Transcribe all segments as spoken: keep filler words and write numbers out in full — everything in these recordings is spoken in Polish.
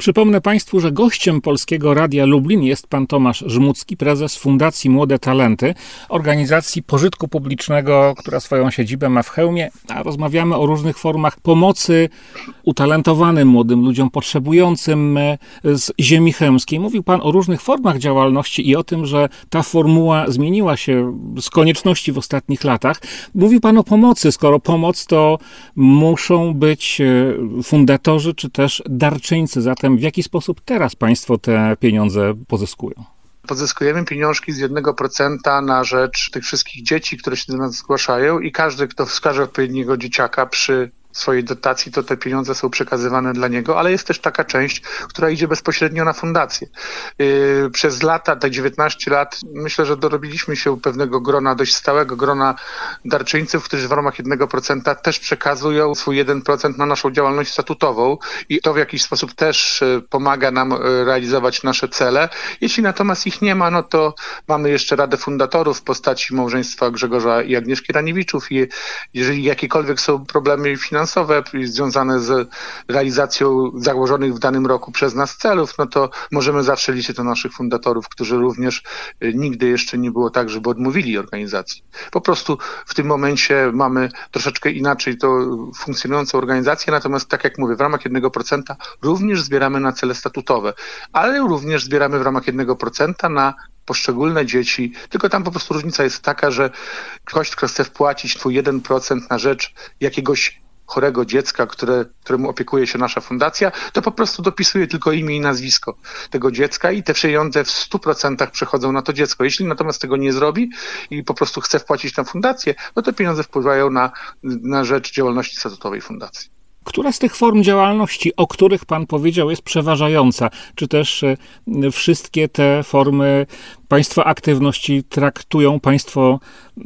Przypomnę Państwu, że gościem Polskiego Radia Lublin jest pan Tomasz Żmudzki, prezes Fundacji Młode Talenty, organizacji pożytku publicznego, która swoją siedzibę ma w Chełmie, a rozmawiamy o różnych formach pomocy utalentowanym młodym ludziom potrzebującym z ziemi chełmskiej. Mówił pan o różnych formach działalności i o tym, że ta formuła zmieniła się z konieczności w ostatnich latach. Mówił pan o pomocy. Skoro pomoc, to muszą być fundatorzy czy też darczyńcy. Zatem w jaki sposób teraz państwo te pieniądze pozyskują? Pozyskujemy pieniążki z jednego procenta na rzecz tych wszystkich dzieci, które się do nas zgłaszają i każdy, kto wskaże odpowiedniego dzieciaka przy swojej dotacji, to te pieniądze są przekazywane dla niego, ale jest też taka część, która idzie bezpośrednio na fundację. Yy, przez lata, te dziewiętnaście lat, myślę, że dorobiliśmy się pewnego grona, dość stałego grona darczyńców, którzy w ramach jednego procenta też przekazują swój jeden procent na naszą działalność statutową i to w jakiś sposób też pomaga nam realizować nasze cele. Jeśli natomiast ich nie ma, no to mamy jeszcze Radę Fundatorów w postaci małżeństwa Grzegorza i Agnieszki Raniewiczów i jeżeli jakiekolwiek są problemy finansowe, związane z realizacją założonych w danym roku przez nas celów, no to możemy zawsze liczyć na naszych fundatorów, którzy również nigdy jeszcze nie było tak, żeby odmówili organizacji. Po prostu w tym momencie mamy troszeczkę inaczej to funkcjonującą organizację, natomiast tak jak mówię, w ramach jednego procenta również zbieramy na cele statutowe, ale również zbieramy w ramach jednego procenta na poszczególne dzieci, tylko tam po prostu różnica jest taka, że ktoś, kto chce wpłacić twój jeden procent na rzecz jakiegoś chorego dziecka, które, któremu opiekuje się nasza fundacja, to po prostu dopisuje tylko imię i nazwisko tego dziecka i te pieniądze w stu procentach przechodzą na to dziecko. Jeśli natomiast tego nie zrobi i po prostu chce wpłacić na fundację, no to pieniądze wpływają na, na rzecz działalności statutowej fundacji. Która z tych form działalności, o których pan powiedział, jest przeważająca? Czy też wszystkie te formy państwa aktywności traktują państwo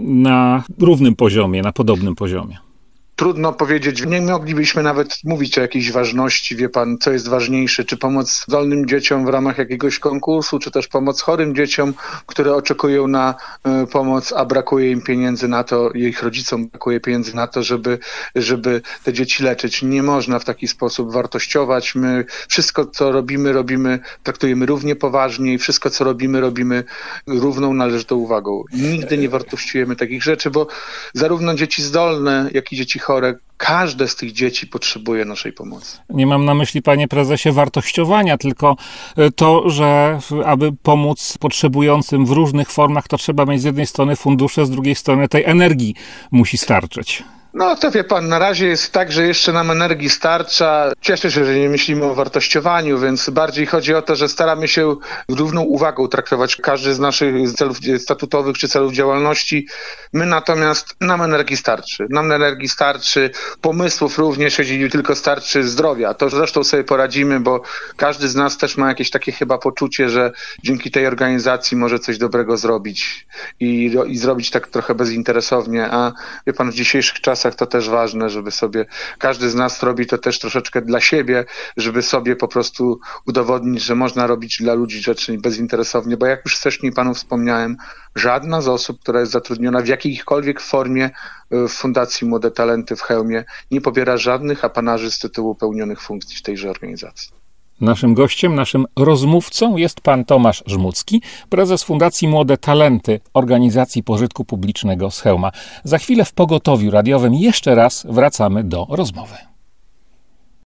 na równym poziomie, na podobnym poziomie? Trudno powiedzieć, nie moglibyśmy nawet mówić o jakiejś ważności, wie pan, co jest ważniejsze, czy pomoc zdolnym dzieciom w ramach jakiegoś konkursu, czy też pomoc chorym dzieciom, które oczekują na y, pomoc, a brakuje im pieniędzy na to, ich rodzicom brakuje pieniędzy na to, żeby, żeby te dzieci leczyć. Nie można w taki sposób wartościować. My wszystko, co robimy, robimy, traktujemy równie poważnie i wszystko, co robimy, robimy równą należytą uwagą. Nigdy nie wartościujemy takich rzeczy, bo zarówno dzieci zdolne, jak i dzieci chore, każde z tych dzieci potrzebuje naszej pomocy. Nie mam na myśli, panie prezesie, wartościowania, tylko to, że aby pomóc potrzebującym w różnych formach, to trzeba mieć z jednej strony fundusze, z drugiej strony tej energii musi starczyć. No to wie pan, na razie jest tak, że jeszcze nam energii starcza. Cieszę się, że nie myślimy o wartościowaniu, więc bardziej chodzi o to, że staramy się równą uwagą traktować każdy z naszych celów statutowych czy celów działalności. My natomiast nam energii starczy. Nam energii starczy, pomysłów również, jeśli tylko starczy zdrowia. To zresztą sobie poradzimy, bo każdy z nas też ma jakieś takie chyba poczucie, że dzięki tej organizacji może coś dobrego zrobić i, i zrobić tak trochę bezinteresownie. A wie pan, w dzisiejszych czasach to też ważne, żeby sobie, każdy z nas robi to też troszeczkę dla siebie, żeby sobie po prostu udowodnić, że można robić dla ludzi rzeczy bezinteresownie, bo jak już wcześniej panu wspomniałem, żadna z osób, która jest zatrudniona w jakiejkolwiek formie w Fundacji Młode Talenty w Chełmie nie pobiera żadnych apanarzy z tytułu pełnionych funkcji w tejże organizacji. Naszym gościem, naszym rozmówcą jest pan Tomasz Żmudzki, prezes Fundacji Młode Talenty, organizacji pożytku publicznego z Chełma. Za chwilę w pogotowiu radiowym jeszcze raz wracamy do rozmowy.